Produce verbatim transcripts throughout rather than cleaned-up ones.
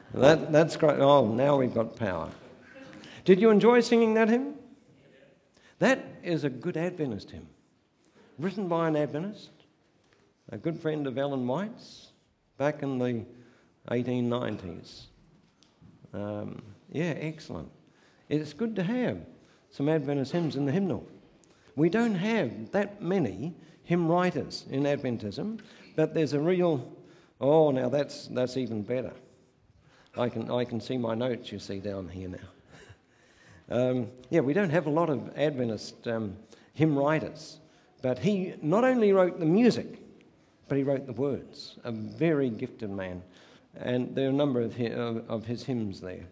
That, that's great. Oh, now we've got power. Did you enjoy singing that hymn? That is a good Adventist hymn, written by an Adventist, a good friend of Ellen White's, back in the eighteen nineties. Um, yeah, excellent. It's good to have some Adventist hymns in the hymnal. We don't have that many hymn writers in Adventism, but there's a real... Oh, now that's that's even better. I can I can see my notes, you see, down here now. um, yeah, we don't have a lot of Adventist um, hymn writers, but he not only wrote the music, but he wrote the words. A very gifted man, and there are a number of his, of, of his hymns there.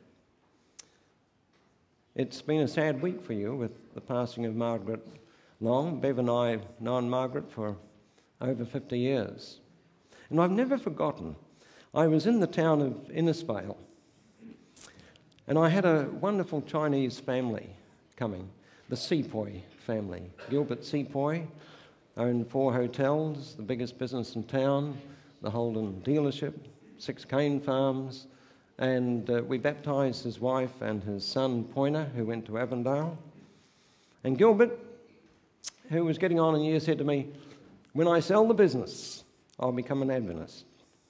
It's been a sad week for you with the passing of Margaret Long. Bev and I have known Margaret for over fifty years. And I've never forgotten, I was in the town of Innisfail, and I had a wonderful Chinese family coming, the Sepoy family. Gilbert Sepoy owned four hotels, the biggest business in town, the Holden dealership, six cane farms, and uh, we baptised his wife and his son, Poiner, who went to Avondale. And Gilbert, who was getting on in years, said to me, "When I sell the business, I'll become an Adventist."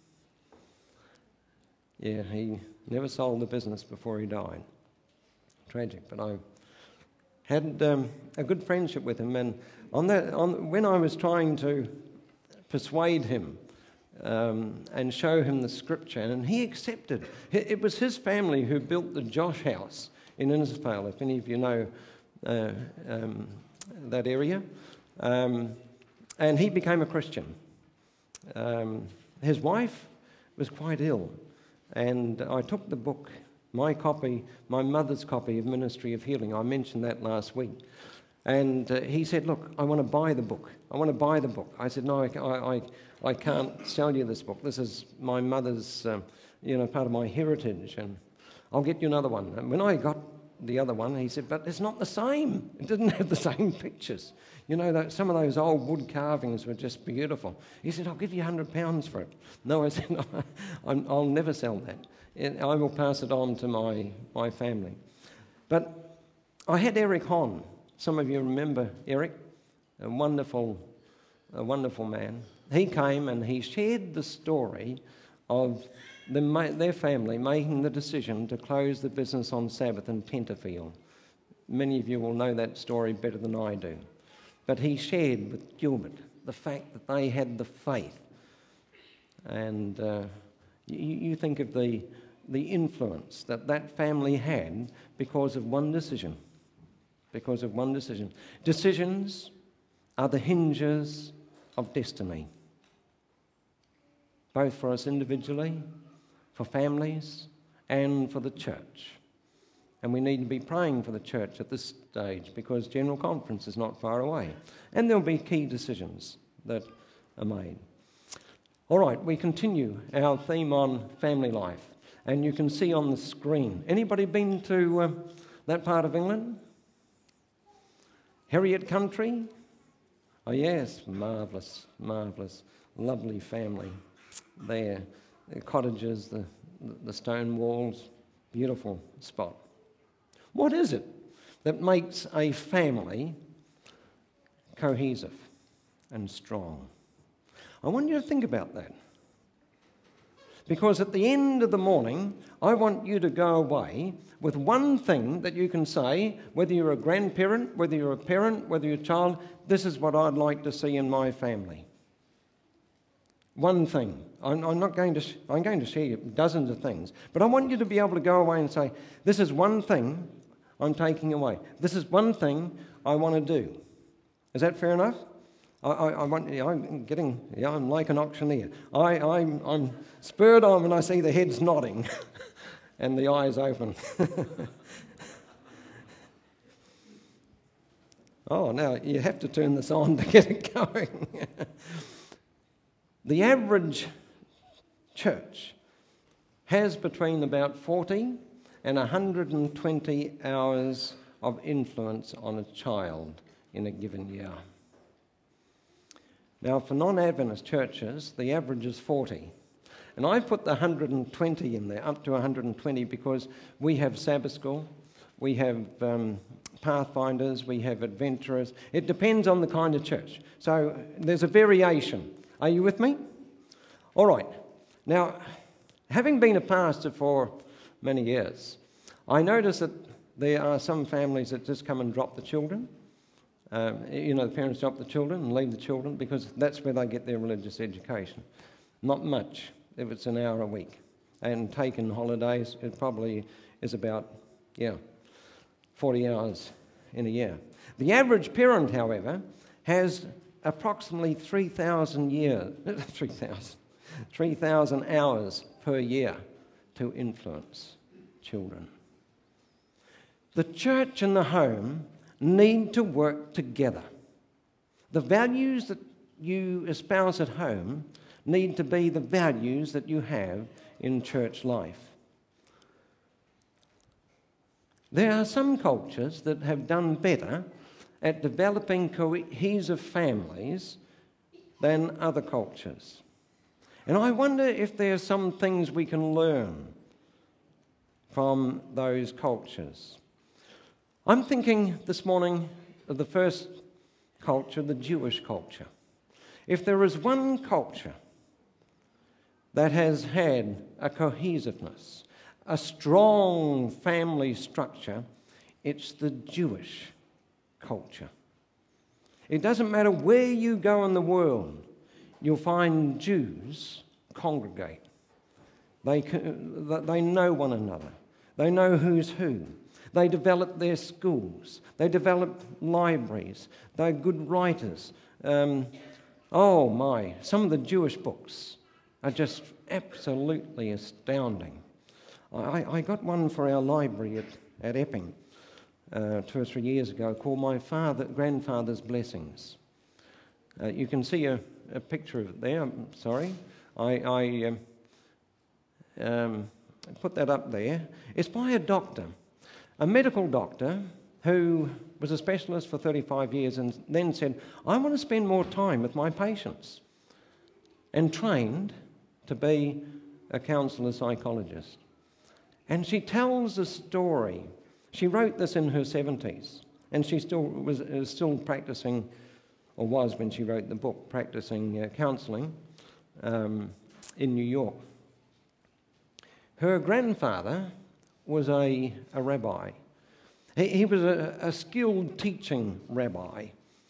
Yeah, he never sold the business before he died. Tragic, but I had um, a good friendship with him, and on that, on when I was trying to persuade him um, and show him the scripture, and he accepted. It was his family who built the Josh House in Innisfail, if any of you know uh, um, that area, um, and he became a Christian. Um, his wife was quite ill, and I took the book, my copy, my mother's copy of Ministry of Healing. I mentioned that last week. And uh, he said, "Look, I want to buy the book. I want to buy the book." I said, "No, I, I, I can't sell you this book. This is my mother's, um, you know, part of my heritage, and I'll get you another one." And when I got the other one, he said, "But it's not the same. It didn't have the same pictures. You know, that some of those old wood carvings were just beautiful." He said, "I'll give you one hundred pounds for it." No, I said, no, I'm, I'll never sell that. I will pass it on to my, my family. But I had Eric Hon. Some of you remember Eric, a wonderful, a wonderful man. He came and he shared the story of the, their family making the decision to close the business on Sabbath in Tenterfield. Many of you will know that story better than I do. But he shared with Gilbert the fact that they had the faith. And uh, you, you think of the, the influence that that family had because of one decision. Because of one decision. Decisions are the hinges of destiny, both for us individually, for families, and for the church. And we need to be praying for the church at this stage because General Conference is not far away. And there'll be key decisions that are made. All right, we continue our theme on family life. And you can see on the screen. Anybody been to uh, that part of England? Harriet Country? Oh yes, marvellous, marvellous, lovely family there. The cottages, the, the stone walls, beautiful spot. What is it that makes a family cohesive and strong? I want you to think about that. Because at the end of the morning, I want you to go away with one thing that you can say, whether you're a grandparent, whether you're a parent, whether you're a child, this is what I'd like to see in my family. One thing. I'm, I'm not going to, sh- I'm going to share dozens of things, but I want you to be able to go away and say, this is one thing I'm taking away. This is one thing I want to do. Is that fair enough? I, I, I want, yeah, I'm getting, yeah, I'm like an auctioneer. I, I'm, I'm spurred on when I see the heads nodding and the eyes open. Oh, now you have to turn this on to get it going. The average church has between about forty and one hundred twenty hours of influence on a child in a given year. Now, for non-Adventist churches, the average is forty. And I've put the one hundred twenty in there, up to one hundred twenty, because we have Sabbath school, we have um, Pathfinders, we have Adventurers. It depends on the kind of church. So there's a variation. Are you with me? All right. Now, having been a pastor for many years, I notice that there are some families that just come and drop the children. Um, you know, the parents drop the children and leave the children because that's where they get their religious education. Not much, if it's an hour a week. And taken holidays, it probably is about, yeah, forty hours in a year. The average parent, however, has approximately three thousand years, three thousand, three thousand hours per year to influence children. The church and the home need to work together. The values that you espouse at home need to be the values that you have in church life. There are some cultures that have done better at developing cohesive families than other cultures. And I wonder if there are some things we can learn from those cultures. I'm thinking this morning of the first culture, the Jewish culture. If there is one culture that has had a cohesiveness, a strong family structure, it's the Jewish culture. It doesn't matter where you go in the world, you'll find Jews congregate. They, they know one another. They know who's who. They develop their schools. They develop libraries. They're good writers. Um, oh my, some of the Jewish books are just absolutely astounding. I, I got one for our library at, at Epping uh, two or three years ago called My Father, Grandfather's Blessings. Uh, you can see a, a picture of it there. I'm sorry. I, I um, um, put that up there. It's by a doctor, a medical doctor who was a specialist for thirty-five years and then said, I want to spend more time with my patients, and trained to be a counsellor psychologist. And she tells a story. She wrote this in her seventies, and she still was, was still practicing, or was when she wrote the book, practicing uh, counselling um, in New York. Her grandfather was a, a rabbi. He, he was a, a skilled teaching rabbi.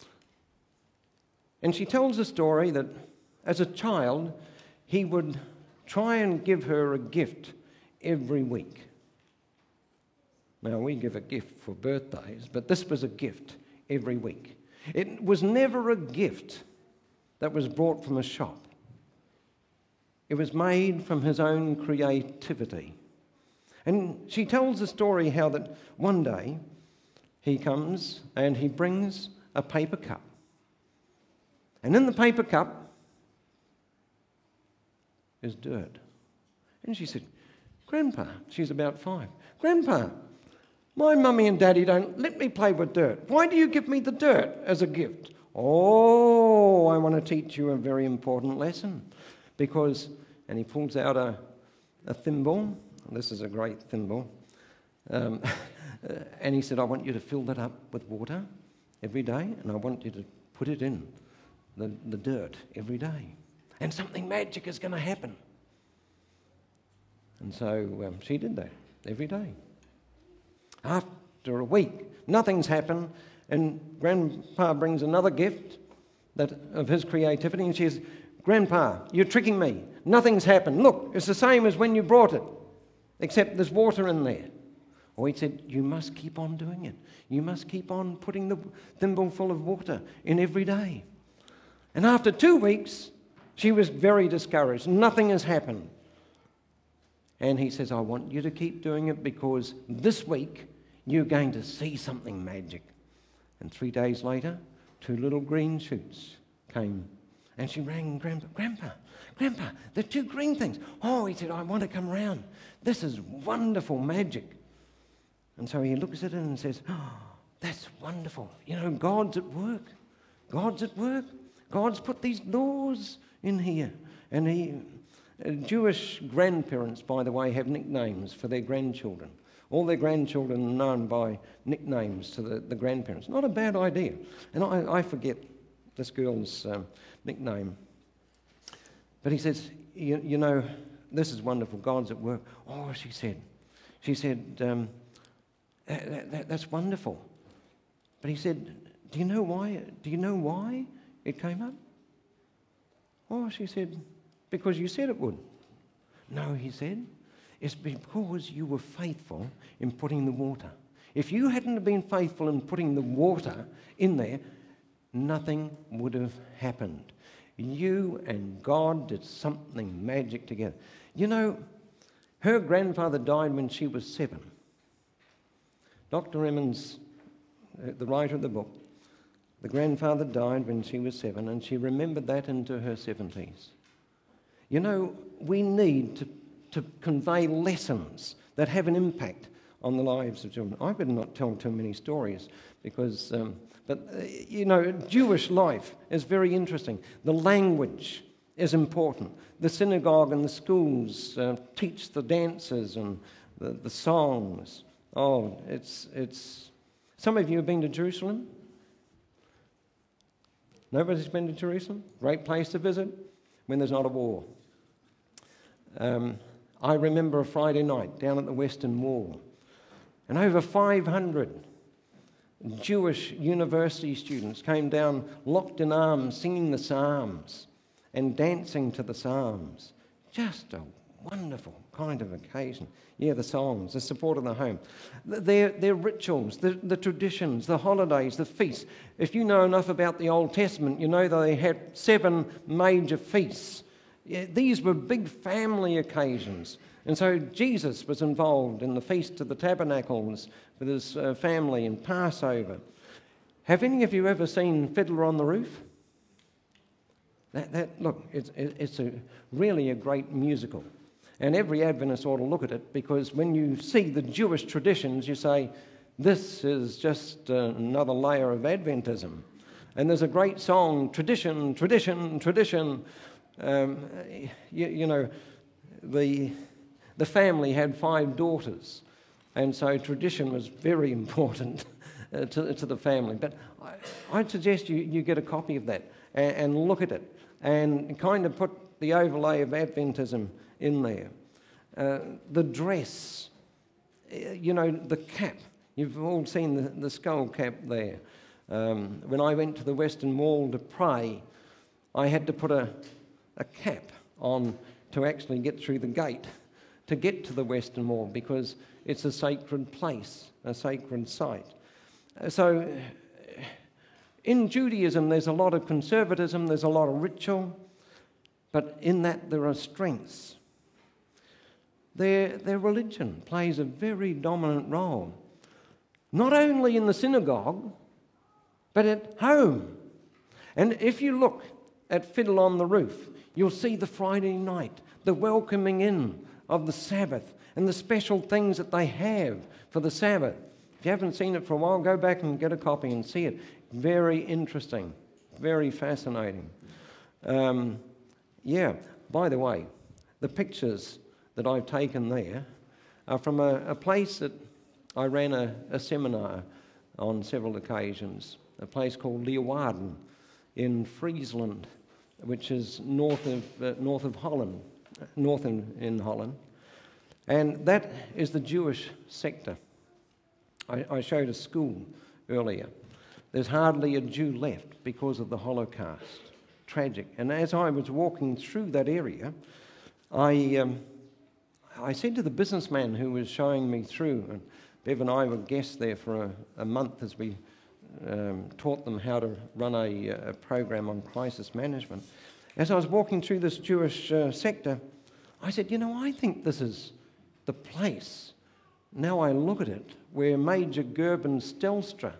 And she tells a story that as a child, he would try and give her a gift every week. Now, we give a gift for birthdays, but this was a gift every week. It was never a gift that was brought from a shop. It was made from his own creativity. And she tells the story how that one day he comes and he brings a paper cup. And in the paper cup is dirt. And she said, Grandpa, she's about five, Grandpa, my mummy and daddy don't let me play with dirt. Why do you give me the dirt as a gift? Oh, I want to teach you a very important lesson. Because, and he pulls out a, a thimble. This is a great thimble. Um, and he said, I want you to fill that up with water every day, and I want you to put it in the, the dirt every day. And something magic is going to happen. And so um, she did that every day. After a week, nothing's happened, and Grandpa brings another gift that of his creativity, and she says, Grandpa, you're tricking me. Nothing's happened. Look, it's the same as when you brought it, except there's water in there. Or he said, you must keep on doing it. You must keep on putting the thimble full of water in every day. And after two weeks, she was very discouraged. Nothing has happened. And he says, I want you to keep doing it because this week you're going to see something magic. And three days later, two little green shoots came. And she rang Grandpa, Grandpa, Grandpa, the two green things. Oh, he said, I want to come round. This is wonderful magic. And so he looks at it and says, oh, that's wonderful. You know, God's at work. God's at work. God's put these laws in here. And he... Uh, Jewish grandparents, by the way, have nicknames for their grandchildren. All their grandchildren are known by nicknames to the, the grandparents. Not a bad idea. And I, I forget this girl's um, nickname. But he says, you, you know, this is wonderful. God's at work. Oh, she said. She said, um, that, that, that's wonderful. But he said, do you know why? Do you know why it came up? Oh, she said, because you said it would. No, he said, it's because you were faithful in putting the water. If you hadn't been faithful in putting the water in there, nothing would have happened. You and God did something magic together. You know, her grandfather died when she was seven. Doctor Emmons, the writer of the book, the grandfather died when she was seven, and she remembered that into her seventies. You know, we need to, to convey lessons that have an impact on the lives of children. I better not tell too many stories because, um, but, uh, you know, Jewish life is very interesting. The language is important. The synagogue and the schools uh, teach the dances and the, the songs. Oh, it's, it's... Some of you have been to Jerusalem? Nobody's been to Jerusalem? Great place to visit when there's not a war. Um, I remember a Friday night down at the Western Wall, and over five hundred Jewish university students came down locked in arms, singing the Psalms and dancing to the Psalms. Just a wonderful kind of occasion. Yeah, the songs, the support of the home, their, their rituals, the, the traditions, the holidays, the feasts. If you know enough about the Old Testament, you know that they had seven major feasts. Yeah, these were big family occasions. And so Jesus was involved in the Feast of the Tabernacles with his uh, family and Passover. Have any of you ever seen Fiddler on the Roof? That, that, look, it's, it's a, really a great musical. And every Adventist ought to look at it, because when you see the Jewish traditions, you say, this is just uh, another layer of Adventism. And there's a great song, tradition, tradition, tradition. Um, you, you know, the, the family had five daughters, and so tradition was very important uh, to, to the family. But I, I'd suggest you, you get a copy of that and, and look at it and kind of put the overlay of Adventism in there. Uh, the dress, you know, the cap. You've all seen the, the skull cap there. Um, when I went to the Western Wall to pray, I had to put a, a cap on to actually get through the gate to get to the Western Wall, because it's a sacred place, a sacred site. So in Judaism, there's a lot of conservatism, there's a lot of ritual, but in that there are strengths. Their, their religion plays a very dominant role, not only in the synagogue, but at home. And if you look at Fiddle on the Roof, you'll see the Friday night, the welcoming in of the Sabbath, and the special things that they have for the Sabbath. If you haven't seen it for a while, go back and get a copy and see it. Very interesting, very fascinating. Um, yeah, by the way, the pictures that I've taken there are from a, a place that I ran a, a seminar on several occasions, a place called Leeuwarden in Friesland, which is north of, uh, north of Holland, north in, in Holland. And that is the Jewish sector. I, I showed a school earlier. There's hardly a Jew left because of the Holocaust. Tragic. And as I was walking through that area, I, um, I said to the businessman who was showing me through, and Bev and I were guests there for a, a month as we um, taught them how to run a, a program on crisis management. As I was walking through this Jewish uh, sector, I said, you know, I think this is the place, now I look at it, where Major Gerben Stelstra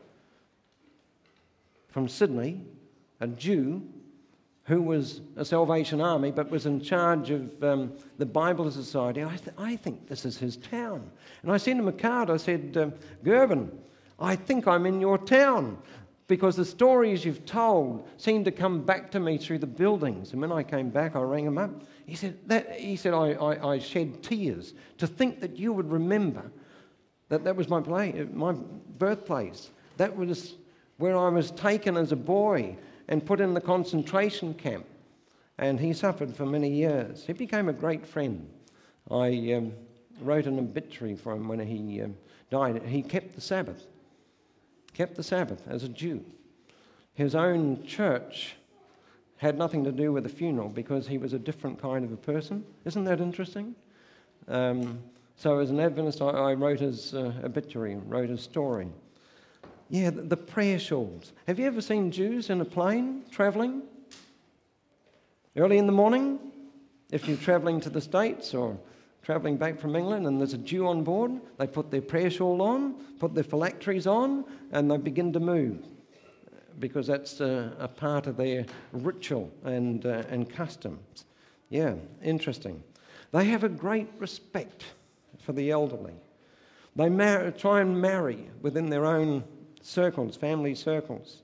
from Sydney, a Jew who was a Salvation Army but was in charge of um, the Bible Society, I, th- I think this is his town. And I sent him a card. I said, uh, Gerben, I think I'm in your town. because the stories you've told seem to come back to me through the buildings. And when I came back, I rang him up. He said, that, he said I, I, I shed tears to think that you would remember that that was my, play, my birthplace. That was where I was taken as a boy and put in the concentration camp. And he suffered for many years. He became a great friend. I um, wrote an obituary for him when he um, died. He kept the Sabbath. Kept the Sabbath as a Jew. His own church had nothing to do with the funeral because he was a different kind of a person. Isn't that interesting? Um, so as an Adventist, I, I wrote his uh, obituary, wrote his story. Yeah, the, the prayer shawls. Have you ever seen Jews in a plane travelling? Early in the morning, if you're travelling to the States or travelling back from England and there's a Jew on board, they put their prayer shawl on, put their phylacteries on, and they begin to move because that's a, a part of their ritual and, uh, and customs. Yeah, interesting. They have a great respect for the elderly. They mar- try and marry within their own circles, family circles.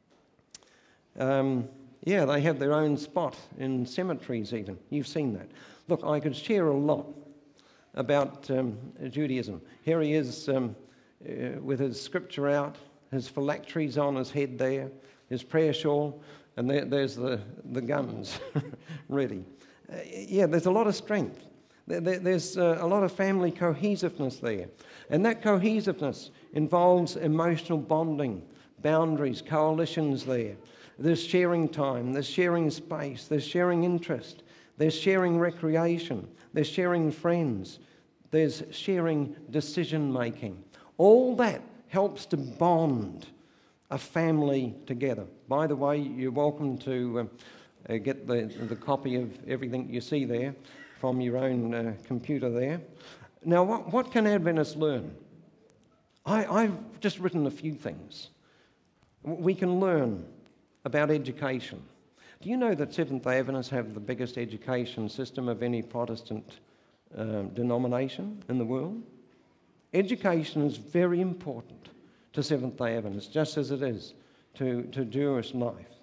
Um, yeah, they have their own spot in cemeteries even. You've seen that. Look, I could share a lot about um, Judaism. Here he is um, uh, with his scripture out, his phylacteries on his head there, his prayer shawl, and there, there's the, the guns, really. Uh, yeah, there's a lot of strength. There, there, there's uh, a lot of family cohesiveness there. And that cohesiveness involves emotional bonding, boundaries, coalitions there. There's sharing time, there's sharing space, there's sharing interest, there's sharing recreation, there's sharing friends, there's sharing decision-making. All that helps to bond a family together. By the way, you're welcome to uh, uh, get the, the copy of everything you see there from your own uh, computer there. Now, what, what can Adventists learn? I, I've just written a few things. We can learn about education. Do you know that Seventh-day Adventists have the biggest education system of any Protestant uh, denomination in the world? Education is very important to Seventh-day Adventists, just as it is to, to Jewish life.